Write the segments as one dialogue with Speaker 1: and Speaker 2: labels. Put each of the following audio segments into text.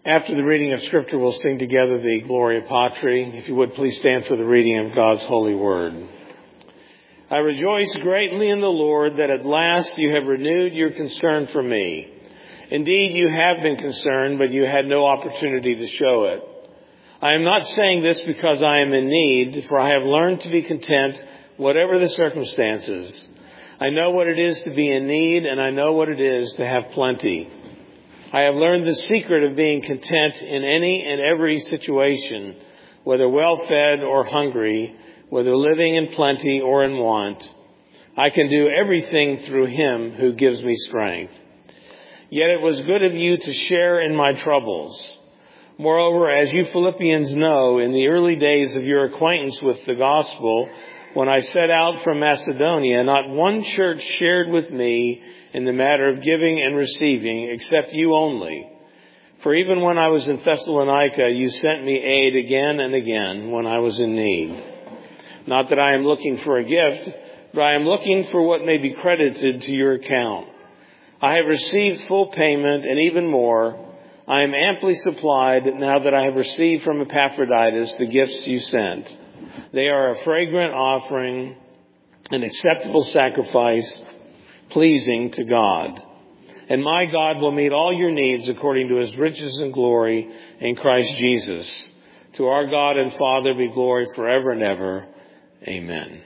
Speaker 1: After the reading of Scripture, we'll sing together the Gloria Patri. If you would, please stand for the reading of God's holy word. I rejoice greatly in the Lord that at last you have renewed your concern for me. Indeed, you have been concerned, but you had no opportunity to show it. I am not saying this because I am in need, for I have learned to be content, whatever the circumstances. I know what it is to be in need, and I know what it is to have plenty. I have learned the secret of being content in any and every situation, whether well-fed or hungry, whether living in plenty or in want. I can do everything through Him who gives me strength. Yet it was good of you to share in my troubles. Moreover, as you Philippians know, in the early days of your acquaintance with the gospel, when I set out from Macedonia, not one church shared with me in the matter of giving and receiving, except you only. For even when I was in Thessalonica, you sent me aid again and again when I was in need. Not that I am looking for a gift, but I am looking for what may be credited to your account. I have received full payment, and even more. I am amply supplied now that I have received from Epaphroditus the gifts you sent. They are a fragrant offering, an acceptable sacrifice, pleasing to God. And my God will meet all your needs according to His riches and glory in Christ Jesus. To our God and Father be glory forever and ever. Amen.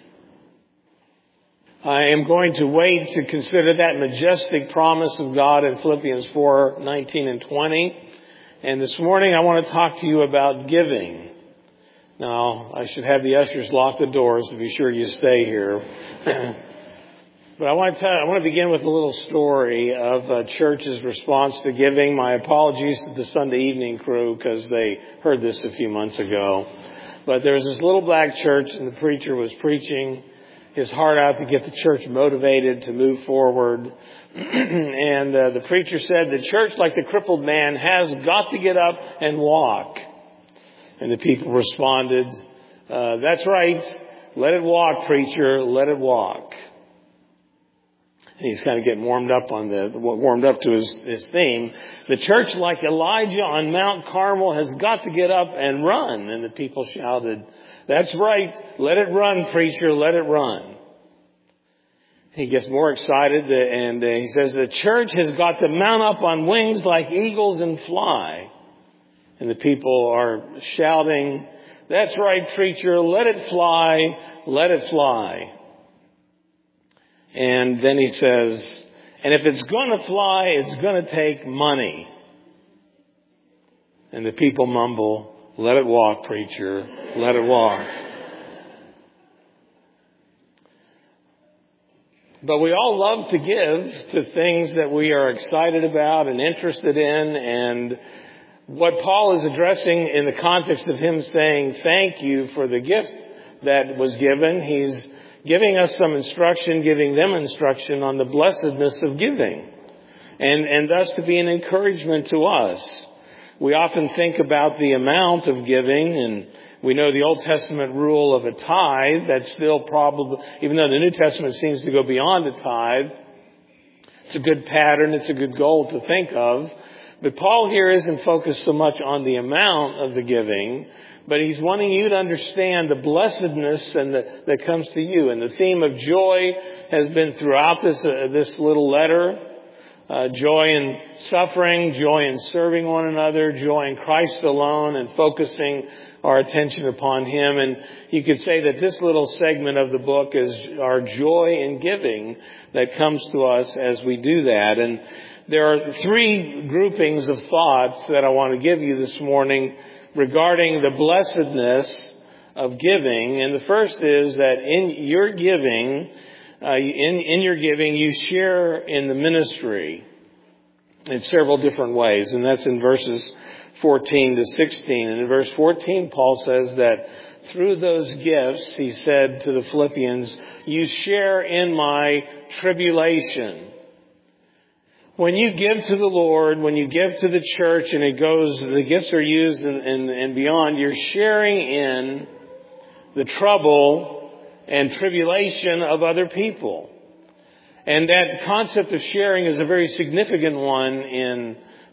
Speaker 1: I am going to wait to consider that majestic promise of God in Philippians 4:19 and 20. And this morning I want to talk to you about giving. Now, I should have the ushers lock the doors to be sure you stay here. But I want to begin with a little story of a church's response to giving. My apologies to the Sunday evening crew because they heard this a few months ago. But there was this little black church and the preacher was preaching his heart out to get the church motivated to move forward. And the preacher said, the church, like the crippled man, has got to get up and walk. And the people responded, that's right. Let it walk, preacher. Let it walk. And he's kind of getting warmed up to his theme. The church, like Elijah on Mount Carmel, has got to get up and run. And the people shouted, that's right. Let it run, preacher. Let it run. He gets more excited and he says the church has got to mount up on wings like eagles and fly. And the people are shouting, that's right, preacher. Let it fly. Let it fly. And then he says, and if it's going to fly, it's going to take money. And the people mumble, let it walk, preacher. Let it walk. But we all love to give to things that we are excited about and interested in. And what Paul is addressing in the context of him saying thank you for the gift that was given, he's giving us some instruction, giving them instruction on the blessedness of giving. And thus to be an encouragement to us. We often think about the amount of giving, and we know the Old Testament rule of a tithe. That's still probably, even though the New Testament seems to go beyond a tithe, it's a good pattern, it's a good goal to think of. But Paul here isn't focused so much on the amount of the giving, but he's wanting you to understand the blessedness and that comes to you. And the theme of joy has been throughout this little letter. Joy in suffering, joy in serving one another, joy in Christ alone, and focusing our attention upon Him. And you could say that this little segment of the book is our joy in giving that comes to us as we do that. And there are three groupings of thoughts that I want to give you this morning regarding the blessedness of giving. And the first is that in your giving, you share in the ministry in several different ways. And that's in verses 14 to 16. And in verse 14, Paul says that through those gifts, he said to the Philippians, you share in my tribulation. When you give to the Lord, when you give to the church and the gifts are used and beyond, you're sharing in the trouble and tribulation of other people. And that concept of sharing is a very significant one in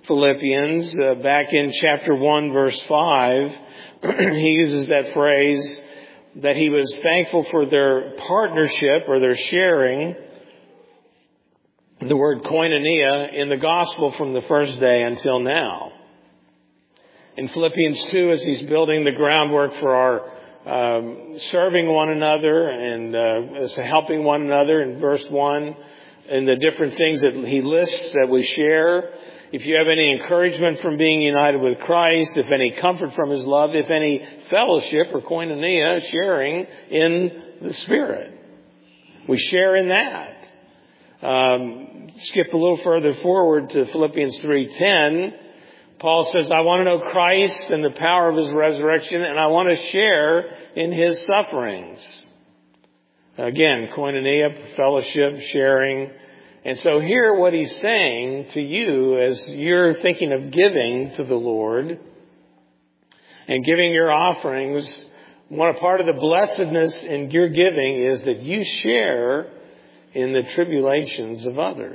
Speaker 1: Philippians. Back in chapter 1, verse 5, he uses that phrase that he was thankful for their partnership or their sharing, the word koinonia, in the gospel from the first day until now. In Philippians 2, as he's building the groundwork for our serving one another and as helping one another in verse 1, and the different things that he lists that we share. If you have any encouragement from being united with Christ, if any comfort from His love, if any fellowship or koinonia, sharing in the Spirit. We share in that. Skip a little further forward to Philippians 3:10. Paul says, I want to know Christ and the power of His resurrection, and I want to share in His sufferings. Again, koinonia, fellowship, sharing. And so here what he's saying to you as you're thinking of giving to the Lord and giving your offerings, one part of the blessedness in your giving is that you share in the tribulations of others.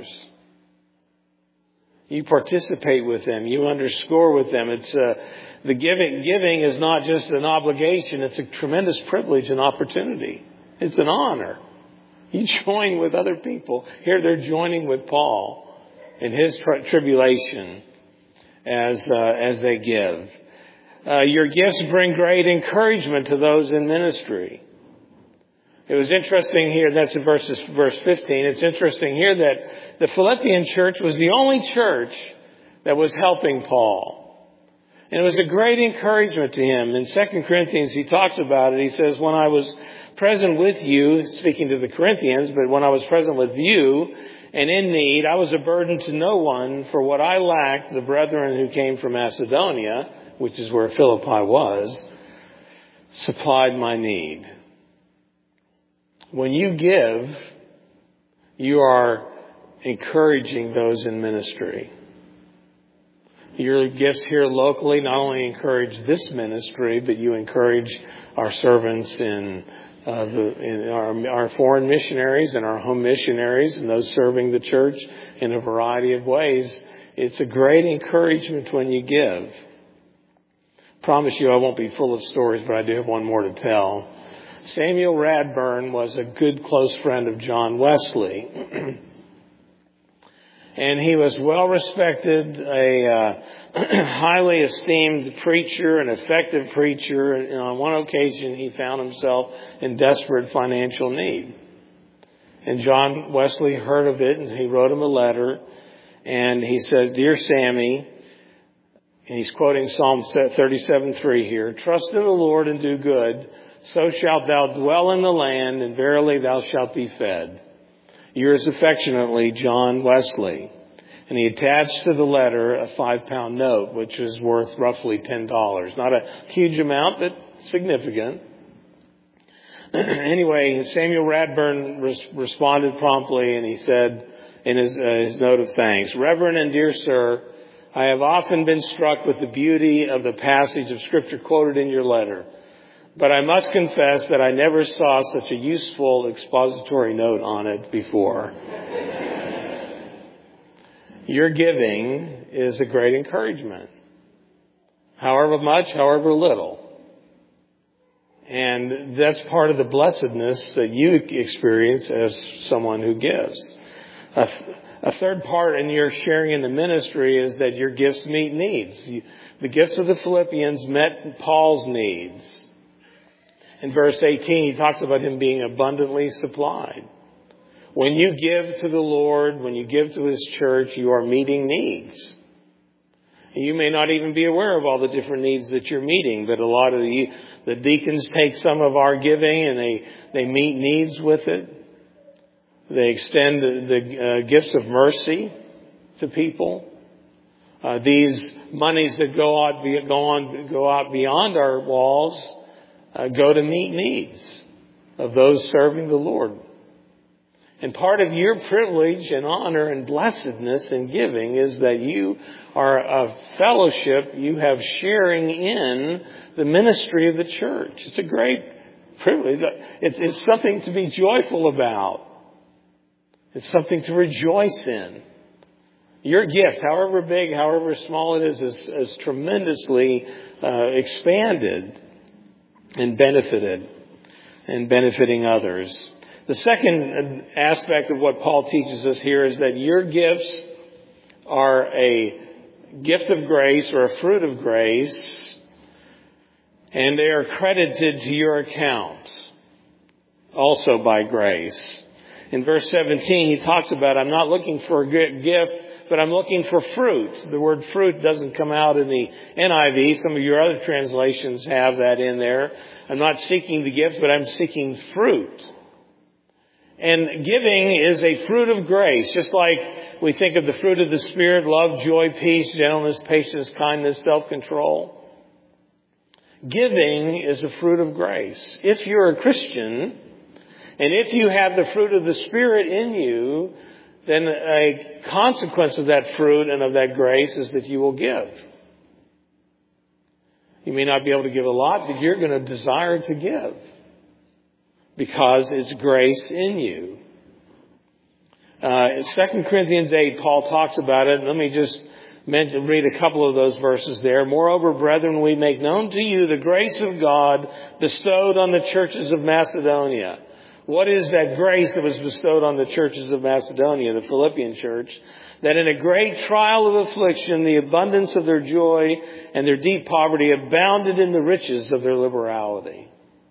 Speaker 1: You participate with them. You underscore with them. It's the giving is not just an obligation. It's a tremendous privilege and opportunity. It's an honor. You join with other people. Here they're joining with Paul in his tribulation as they give. Your gifts bring great encouragement to those in ministry. It was interesting here, that's in verse 15. It's interesting here that the Philippian church was the only church that was helping Paul. And it was a great encouragement to him. In 2 Corinthians, he talks about it. He says, when I was present with you, speaking to the Corinthians, but when I was present with you and in need, I was a burden to no one. For what I lacked, the brethren who came from Macedonia, which is where Philippi was, supplied my need. When you give, you are encouraging those in ministry. Your gifts here locally not only encourage this ministry, but you encourage our servants in our foreign missionaries and our home missionaries and those serving the church in a variety of ways. It's a great encouragement when you give. Promise you I won't be full of stories, but I do have one more to tell. Samuel Radburn was a good close friend of John Wesley. And he was well respected, a highly esteemed preacher, an effective preacher. And on one occasion, he found himself in desperate financial need. And John Wesley heard of it, and he wrote him a letter. And he said, Dear Sammy, and he's quoting Psalm 37:3 here, trust in the Lord and do good, so shalt thou dwell in the land, and verily thou shalt be fed. Yours affectionately, John Wesley. And he attached to the letter a 5-pound note, which was worth roughly $10. Not a huge amount, but significant. Anyway, Samuel Radburn responded promptly, and he said in his note of thanks, Reverend and dear sir, I have often been struck with the beauty of the passage of Scripture quoted in your letter. But I must confess that I never saw such a useful expository note on it before. Your giving is a great encouragement. However much, however little. And that's part of the blessedness that you experience as someone who gives. A third part in your sharing in the ministry is that your gifts meet needs. The gifts of the Philippians met Paul's needs. In verse 18, he talks about him being abundantly supplied. When you give to the Lord, when you give to His church, you are meeting needs. And you may not even be aware of all the different needs that you're meeting, but a lot of the deacons take some of our giving and they meet needs with it. They extend the gifts of mercy to people. These monies that go out beyond our walls go to meet needs of those serving the Lord. And part of your privilege and honor and blessedness in giving is that you are a fellowship. You have sharing in the ministry of the church. It's a great privilege. It's something to be joyful about. It's something to rejoice in. Your gift, however big, however small it is tremendously expanded and benefited and benefiting others. The second aspect of what Paul teaches us here is that your gifts are a gift of grace or a fruit of grace, and they are credited to your account also by grace. In verse 17, he talks about, I'm not looking for a good gift, but I'm looking for fruit. The word fruit doesn't come out in the NIV. Some of your other translations have that in there. I'm not seeking the gift, but I'm seeking fruit. And giving is a fruit of grace, just like we think of the fruit of the Spirit, love, joy, peace, gentleness, patience, kindness, self-control. Giving is a fruit of grace. If you're a Christian, and if you have the fruit of the Spirit in you, then a consequence of that fruit and of that grace is that you will give. You may not be able to give a lot, but you're going to desire to give because it's grace in you. In 2 Corinthians 8, Paul talks about it. Let me just read a couple of those verses there. Moreover, brethren, we make known to you the grace of God bestowed on the churches of Macedonia. What is that grace that was bestowed on the churches of Macedonia, the Philippian church? That in a great trial of affliction, the abundance of their joy and their deep poverty abounded in the riches of their liberality.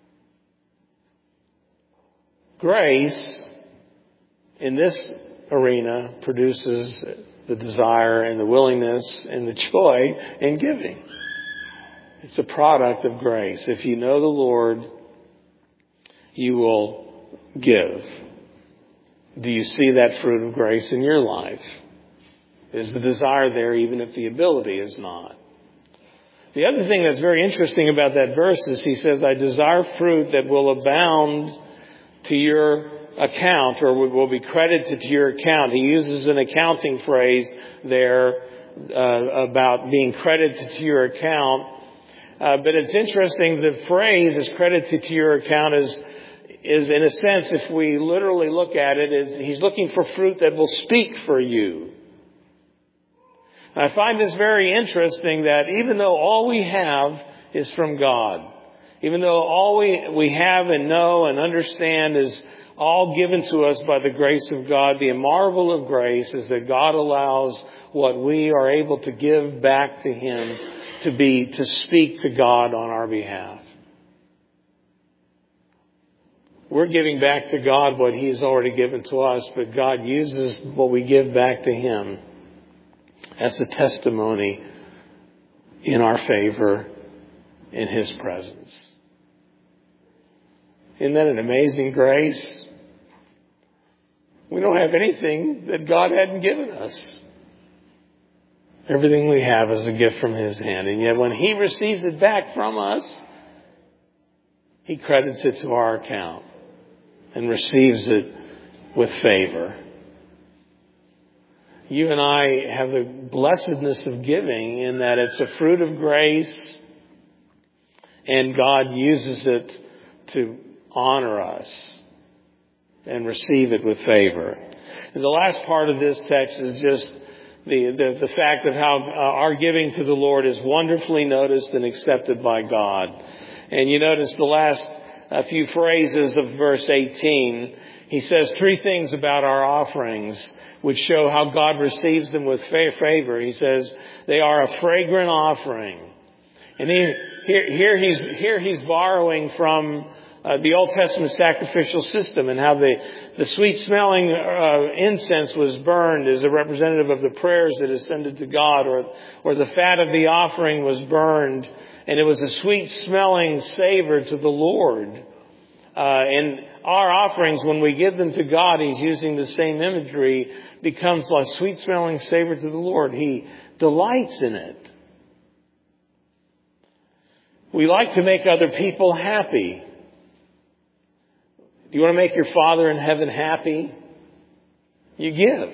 Speaker 1: Grace in this arena produces the desire and the willingness and the joy in giving. It's a product of grace. If you know the Lord, you will give. Do you see that fruit of grace in your life? Is the desire there even if the ability is not? The other thing that's very interesting about that verse is he says, I desire fruit that will abound to your account, or will be credited to your account. He uses an accounting phrase there about being credited to your account. But it's interesting, the phrase is credited to your account is in a sense, if we literally look at it, is he's looking for fruit that will speak for you. I find this very interesting that even though all we have is from God, even though all we have and know and understand is all given to us by the grace of God, the marvel of grace is that God allows what we are able to give back to Him to speak to God on our behalf. We're giving back to God what He's already given to us, but God uses what we give back to Him as a testimony in our favor in His presence. Isn't that an amazing grace? We don't have anything that God hadn't given us. Everything we have is a gift from His hand. And yet when He receives it back from us, He credits it to our account and receives it with favor. You and I have the blessedness of giving in that it's a fruit of grace, and God uses it to honor us and receive it with favor. And the last part of this text is just the fact of how our giving to the Lord is wonderfully noticed and accepted by God. And you notice the last few phrases of verse 18. He says three things about our offerings which show how God receives them with favor. He says they are a fragrant offering. And here he's borrowing from the Old Testament sacrificial system, and how the sweet-smelling incense was burned as a representative of the prayers that ascended to God, or the fat of the offering was burned, and it was a sweet-smelling savor to the Lord. And our offerings, when we give them to God, He's using the same imagery, becomes a sweet-smelling savor to the Lord. He delights in it. We like to make other people happy. Do you want to make your Father in heaven happy? You give.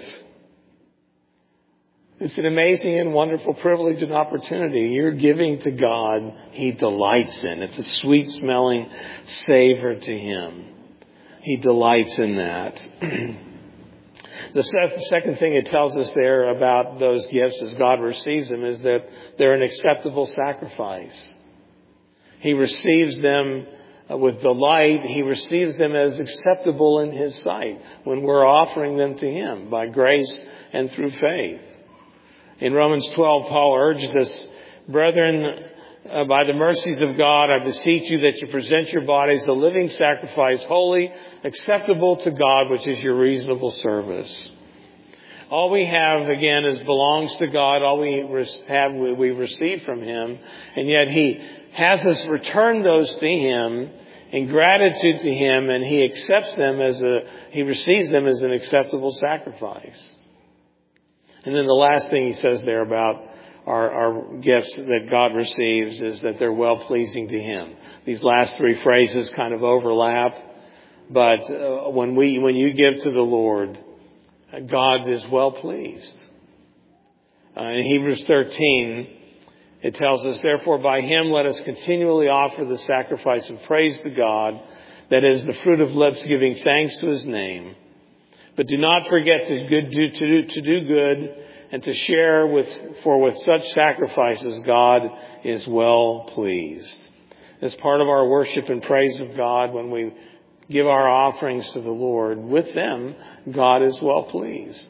Speaker 1: It's an amazing and wonderful privilege and opportunity. You're giving to God. He delights in. It's a sweet-smelling savor to Him. He delights in that. The second thing it tells us there about those gifts as God receives them is that they're an acceptable sacrifice. He receives them with delight. He receives them as acceptable in His sight when we're offering them to Him by grace and through faith. In Romans 12, Paul urges us, brethren, by the mercies of God, I beseech you that you present your bodies a living sacrifice, holy, acceptable to God, which is your reasonable service. All we have, again, belongs to God. All we have, we receive from Him. And yet He has us return those to Him in gratitude to Him, and He accepts them He receives them as an acceptable sacrifice. And then the last thing he says there about our gifts that God receives is that they're well-pleasing to Him. These last three phrases kind of overlap, but when you give to the Lord, God is well-pleased. In Hebrews 13, it tells us, therefore by Him let us continually offer the sacrifice of praise to God, that is the fruit of lips giving thanks to His name. But do not forget to do good and to share for with such sacrifices God is well pleased. As part of our worship and praise of God, when we give our offerings to the Lord, with them, God is well pleased.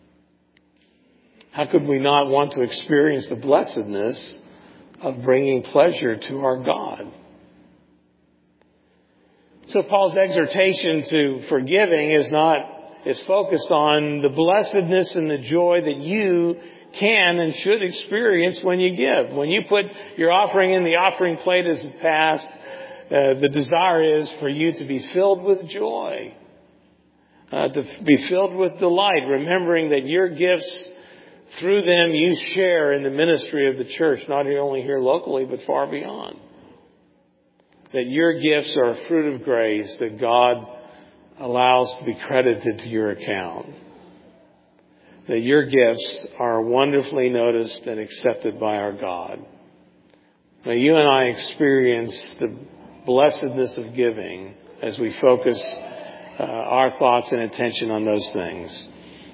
Speaker 1: How could we not want to experience the blessedness of bringing pleasure to our God? So Paul's exhortation to forgiving is focused on the blessedness and the joy that you can and should experience when you give. When you put your offering in the offering plate as it passed, the desire is for you to be filled with joy, to be filled with delight, remembering that your gifts, through them you share in the ministry of the church, not only here locally, but far beyond. That your gifts are a fruit of grace that God allows to be credited to your account. That your gifts are wonderfully noticed and accepted by our God. May you and I experience the blessedness of giving as we focus our thoughts and attention on those things.